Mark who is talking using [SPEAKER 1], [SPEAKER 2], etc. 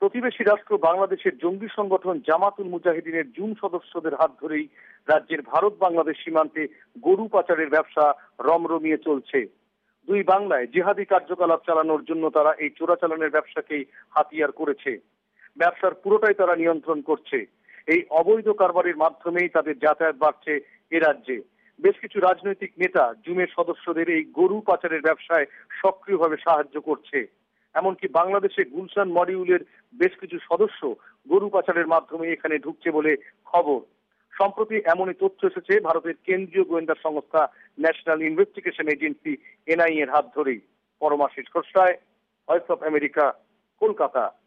[SPEAKER 1] প্রতিবেশী রাষ্ট্র বাংলাদেশের জঙ্গি সংগঠন জামাতুল মুজাহিদিনের জুন সদস্যদের হাত ধরেই রাজ্যের ভারত বাংলাদেশ সীমান্তে গরু পাচারের ব্যবসা রমরমিয়ে চলছে। দুই বাংলায় জিহাদি কার্যকলাপ চালানোর জন্য তারা এই চোরাচালানের ব্যবসাকেই হাতিয়ার করেছে। ব্যবসার পুরোটাই তারা নিয়ন্ত্রণ করছে। এই অবৈধ কারবারের মাধ্যমেই তাদের যাতায়াত বাড়ছে এ রাজ্যে। বেশ কিছু রাজনৈতিক নেতা জুমের সদস্যদের এই গরু পাচারের ব্যবসায় সক্রিয়ভাবে সাহায্য করছে। এমনকি বাংলাদেশে গুলশান মডিউলের বেশ কিছু সদস্য গরু পাচারের মাধ্যমে এখানে ঢুকছে বলে খবর। সম্প্রতি এমনই তথ্য এসেছে ভারতের কেন্দ্রীয় গোয়েন্দা সংস্থা ন্যাশনাল ইনভেস্টিগেশন এজেন্সি এনআইএ এর হাত ধরেই। Paramashis Khosray, voice of America, Kolkata.